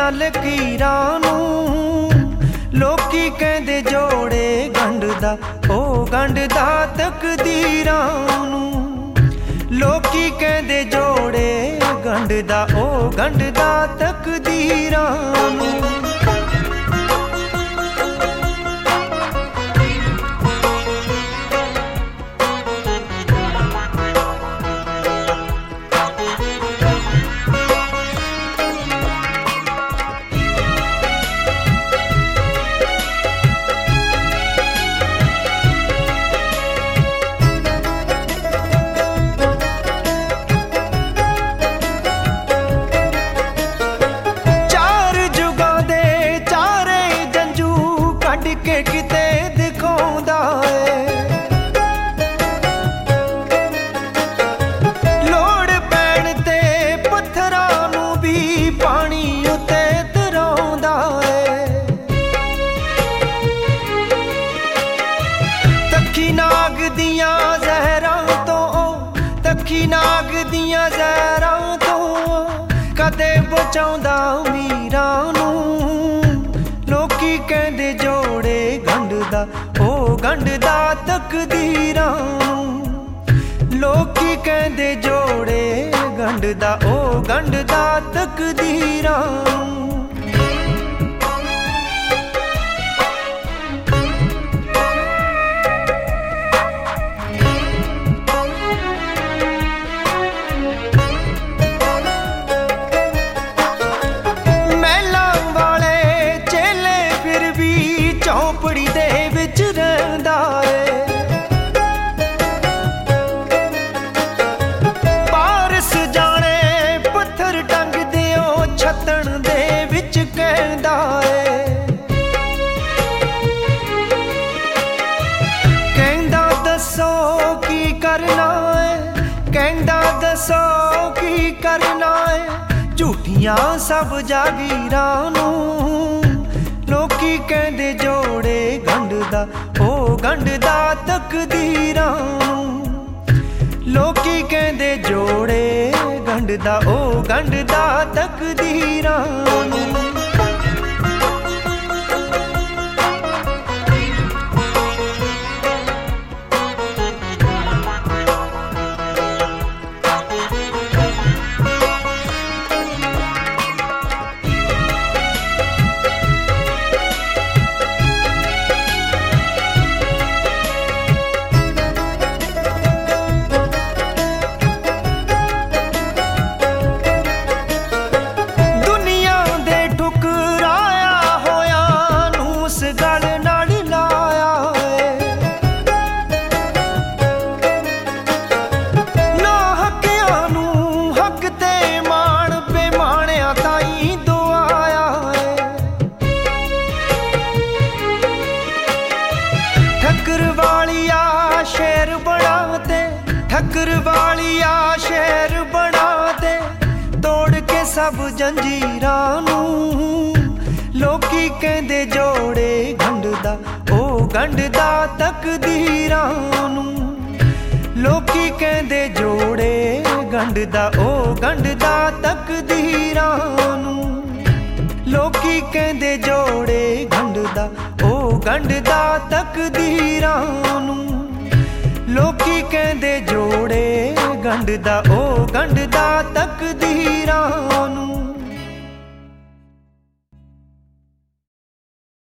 ਲਕੀਰਾਂ ਨੂੰ। ਲੋਕੀ ਕਹਿੰਦੇ ਜੋੜੇ ਗੰਢਦਾ ਉਹ ਗੰਢਦਾ ਤਕਦੀਰਾਂ ਨੂੰ। ਲੋਕੀ ਕਹਿੰਦੇ ਜੋੜੇ ਗੰਢਦਾ ਉਹ ਗੰਢਦਾ ਤਕਦੀਰਾਂ ਨੂੰ। ਕੇ ਕਿਤੇ ਦਿਖਾਉਂਦਾ ਏ ਲੋੜ ਪੈਣ ਤੇ ਪੱਥਰਾਂ ਨੂੰ ਵੀ ਪਾਣੀ ਉੱਤੇ ਤਰਾਉਂਦਾ ਏ। ਤੱਖੀ ਨਾਗ ਦੀਆਂ ਜ਼ਹਿਰਾਂ ਤੋਂ, ਤੱਖੀ ਨਾਗ ਦੀਆਂ ਜ਼ਹਿਰਾਂ ਤੋਂ ਕਦੇ ਬਚਾਉਂਦਾ ਅਮੀਰਾਂ ਨੂੰ। ਲੋਕੀ ਕਹਿੰਦੇ ਜੋੜੇ ਗੰਢਦਾ ਉਹ ਗੰਢਦਾ ਤਕਦੀਰਾਂ ਨੂੰ। ਲੋਕੀ ਕਹਿੰਦੇ ਜੋੜੇ ਗੰਢਦਾ ਉਹ ਗੰਢਦਾ ਤਕਦੀਰਾਂ ਨੂੰ। ਝੌਂਪੜੀ ਦੇ ਵਿੱਚ ਰਹਿੰਦਾ ਏ ਪਾਰਸ ਜਾਣੇ ਪੱਥਰ ਟੰਗਦੇ ਉਹ ਛੱਤਣ ਦੇ ਵਿੱਚ ਕਹਿੰਦਾ ਏ। ਕਹਿੰਦਾ ਦੱਸੋ ਕੀ ਕਰਨਾ ਏ, ਕਹਿੰਦਾ ਦੱਸੋ ਕੀ ਕਰਨਾ ਏ ਝੂਠੀਆਂ ਸਭ ਜਾਗੀਰਾਂ ਨੂੰ। ਲੋਕੀ ਕਹਿੰਦੇ ਜੋੜੇ ਗੰਢਦਾ ਉਹ ਗੰਢਦਾ ਤਕਦੀਰਾਂ ਨੂੰ। ਲੋਕੀ ਕਹਿੰਦੇ ਜੋੜੇ ਗੰਢਦਾ ਉਹ ਗੰਢਦਾ ਤਕਦੀਰਾਂ ਨੂੰ। ਠੱਕਰ ਵਾਲੀਆ ਸ਼ੇਰ ਬਣਾ ਤੇ, ਠੱਕਰ ਵਾਲੀਆ ਸ਼ੇਰ ਬਣਾ ਤੇ ਤੋੜ ਕੇ ਸਭ ਜੰਜੀਰਾਂ ਨੂੰ। ਲੋਕੀ ਕਹਿੰਦੇ ਜੋੜੇ ਗੰਢਦਾ ਉਹ ਗੰਢਦਾ ਤਕਦੀਰਾਂ ਨੂੰ। ਲੋਕੀ ਕਹਿੰਦੇ ਜੋੜੇ ਗੰਢਦਾ ਉਹ ਗੰਢਦਾ ਤਕਦੀਰਾਂ ਨੂੰ। ਲੋਕੀ ਕਹਿੰਦੇ ਜੋੜੇ ਗੰਢਦਾ ਉਹ ਗੰਢਦਾ ਤਕਦੀਰਾਂ ਨੂੰ। ਲੋਕੀ ਕਹਿੰਦੇ ਜੋੜੇ ਗੰਢਦਾ ਉਹ ਗੰਢਦਾ ਤਕਦੀਰਾਂ ਨੂੰ।